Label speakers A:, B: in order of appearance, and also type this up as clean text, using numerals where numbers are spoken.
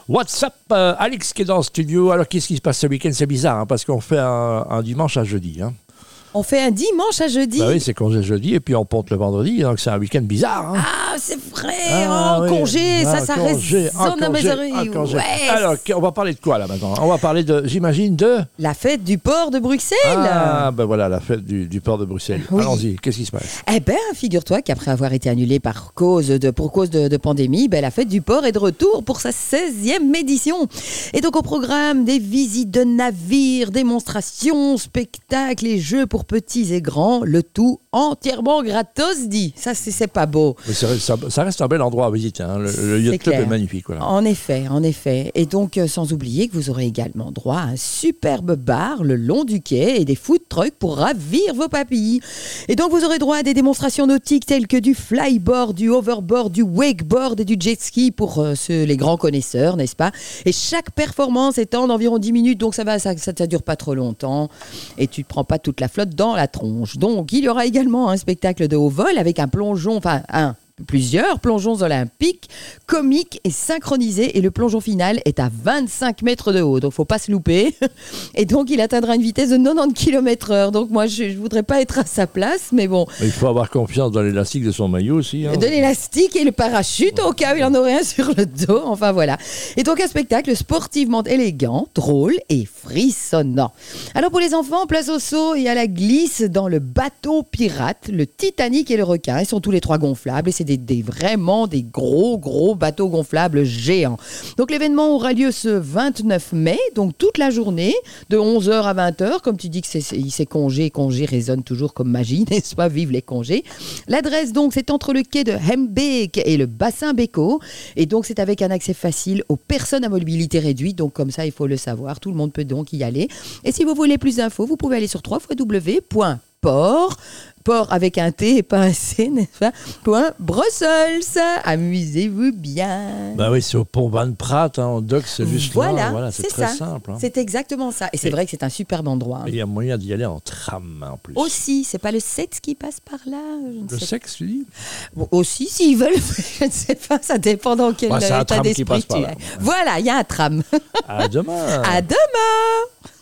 A: What's up, Alex qui est dans le studio. Alors, qu'est-ce qui se passe ce week-end? C'est bizarre, parce qu'on fait un dimanche à jeudi.
B: On fait un dimanche à jeudi.
A: Bah oui, c'est congé jeudi et puis on ponte le vendredi, donc c'est un week-end bizarre.
B: Ah, c'est vrai, congé, ça résonne dans mes oreilles.
A: Ouais. Alors, on va parler de quoi là maintenant? On va parler j'imagine, de...
B: La fête du port de Bruxelles.
A: Ah, ben voilà, la fête du port de Bruxelles. Oui. Allons-y, qu'est-ce qui se passe?
B: Eh ben, figure-toi qu'après avoir été annulée pour cause de pandémie, la fête du port est de retour pour sa 16e édition. Et donc au programme, des visites de navires, démonstrations, spectacles et jeux pour petits et grands, le tout entièrement gratos, dit. Ça, c'est pas beau.
A: Mais ça reste un bel endroit à visiter. Le yacht club est magnifique. Voilà.
B: En effet. Et donc, sans oublier que vous aurez également droit à un superbe bar le long du quai et des food trucks pour ravir vos papilles. Et donc, vous aurez droit à des démonstrations nautiques telles que du flyboard, du hoverboard, du wakeboard et du jet ski pour les grands connaisseurs, n'est-ce pas? Et chaque performance étant d'environ 10 minutes, donc ça dure pas trop longtemps et tu ne prends pas toute la flotte dans la tronche. Donc, il y aura également un spectacle de haut vol avec un plongeon, plusieurs plongeons olympiques, comiques et synchronisés. Et le plongeon final est à 25 mètres de haut. Donc, il ne faut pas se louper. Et donc, il atteindra une vitesse de 90 km/h. Donc, moi, je ne voudrais pas être à sa place, mais bon.
A: Mais il faut avoir confiance dans l'élastique de son maillot aussi.
B: De l'élastique et le parachute au cas où il en aurait un sur le dos. Enfin, voilà. Et donc, un spectacle sportivement élégant, drôle et frissonnant. Alors, pour les enfants, place au saut et à la glisse dans le bateau pirate, le Titanic et le requin. Ils sont tous les trois gonflables et c'est vraiment des gros bateaux gonflables géants. Donc l'événement aura lieu ce 29 mai, donc toute la journée, de 11h à 20h. Comme tu dis que c'est congé résonne toujours comme magie, n'est-ce pas? Vive les congés. L'adresse donc, c'est entre le quai de Hembeek et le bassin Beko. Et donc c'est avec un accès facile aux personnes à mobilité réduite. Donc comme ça, il faut le savoir, tout le monde peut donc y aller. Et si vous voulez plus d'infos, vous pouvez aller sur www.port avec un T et pas un C, n'est-ce pas? Brussels. Amusez-vous bien.
A: Bah oui, c'est au pont Van Praat, en dock, c'est juste là. Voilà, c'est très simple.
B: C'est exactement ça. Et c'est vrai que c'est un superbe endroit.
A: Il y a moyen d'y aller en tram, en plus.
B: Aussi, c'est pas le sexe qui passe par là?
A: Le sexe, tu dis?
B: Aussi, s'ils veulent, je ne sais pas, ça dépend dans quel état d'esprit tu es. Voilà, il y a un tram.
A: À demain.
B: À demain.